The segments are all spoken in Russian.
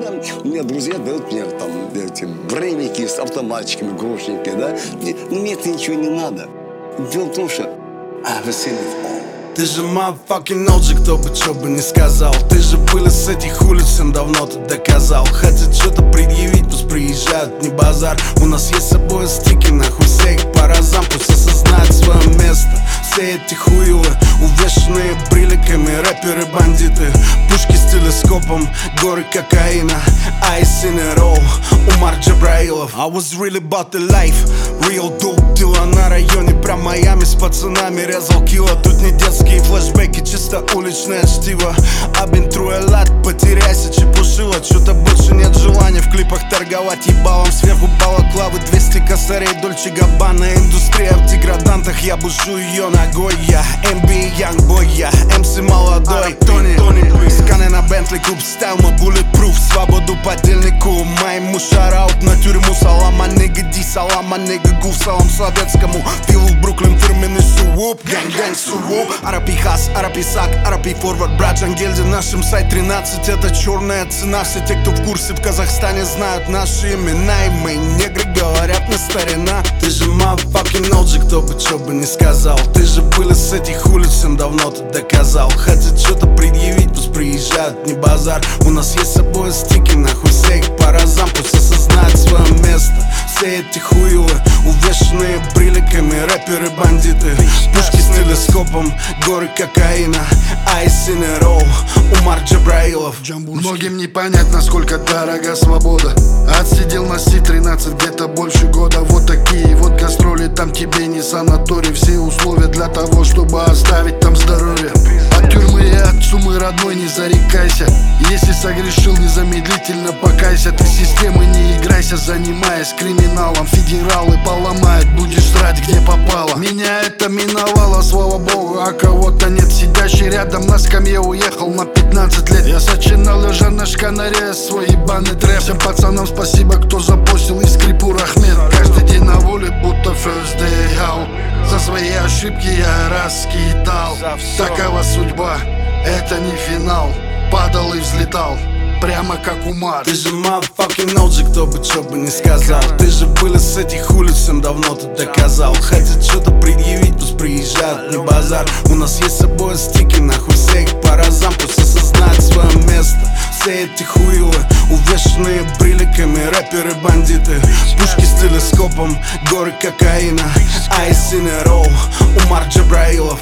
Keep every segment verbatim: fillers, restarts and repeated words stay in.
иногда у меня друзья дают мне там эти брейвики с автоматчиками, грошниками, да. Но мне это ничего не надо. Дело в том, что I've seen it all. Ты же motherfucking о джи, кто бы что бы не сказал. Ты же вылез с этих улиц, всем давно ты доказал. Хотят что-то предъявить, пусть приезжают, не базар. У нас есть с собой стики, нахуй все их по разам. Пусть осознают свое место. Все эти хуилы, увешанные бриликами, рэперы, бандиты, пушки с телескопом, горы кокаина, Ice in a row, Умар Джабраилов. I was really about the life, real dope дела на районе, прям Майами с пацанами резал кило. Тут не детские флешбеки, чисто уличное чтиво. I've been through a lot, потеряйся, чепушила. Чё-то больше нет желания в клипах торговать ебалом. Сверху балаклавы, двести косарей, Дольче Габбана. Индустрия в деградантах, я бужу ее ногой. Я эм би Youngboy, я эм си молодой. Тони, сканы на Бентли, куб стайл, мой bulletproof. Свободу подельнику, моему шараут на тюрьму. Салам, а нигга ди, салам, а нигга гуф. Салам советскому, пилу в Бруклин, фирменный сууп. Гэнг-гэнг сууп. Арапи хас, арапи сак, арапи форвард. Брат Джангельди, нашим сайт тринадцать. Это черная цена, все те, кто в курсе в Казахстане, знают наши имена. И мы негры, говорят на старина. Ты же motherfucking о джи, кто бы что бы не сказал. Ты же вылез с этих улиц, всем давно ты доказал. Хотят что-то предъявить, пусть приезжают, не базар. У нас есть с собой стики, нахуй все их по разам. Пусть осознают свое место. Все эти хуилы, увешанные бриликами, рэперы, бандиты, пушки с телескопом, горы кокаина, Ice in a row, Умар Джабраилов. Многим не понять, насколько дорога свобода. Отсидел на Си тринадцать где-то больше года. Вот такие вот гастроли, там тебе не санаторий. Все условия для того, чтобы оставить там здоровье. От тюрьмы и от суммы родной не зарекайся. Если согрешил, незамедлительно покайся. Ты системы не играйся, занимаясь криминалом. Федералы поломают, будешь срать где попало. Меня это миновало, слава богу, а кого-то нет. Сидящий рядом на скамье уехал на пятнадцать лет. Я сочинал лежа на шканаре свой ебаный трэп. Всем пацанам спасибо, кто запостил и скрипу Рахмет. Каждый день на воле, будто first day out. За свои ошибки я раскидал. Такова судьба, это не финал. Падал и взлетал, прямо как Умар. Ты же motherfucking о джи, кто бы что бы не сказал. Ты же вылез с этих улиц, всем давно ты доказал. Хотят что-то предъявить, пусть приезжают, не базар. У нас есть с собой стики, нахуй все их по разам. Пусть осознают свое место. Все эти хуилы, увешанные бриликами, рэперы, бандиты, пушки с телескопом, горы кокаина, Ice in a row, Умар Джабраилов.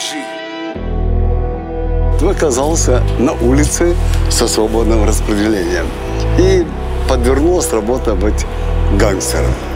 Ты оказался на улице со свободным распределением. И подвернулась работа быть гангстером.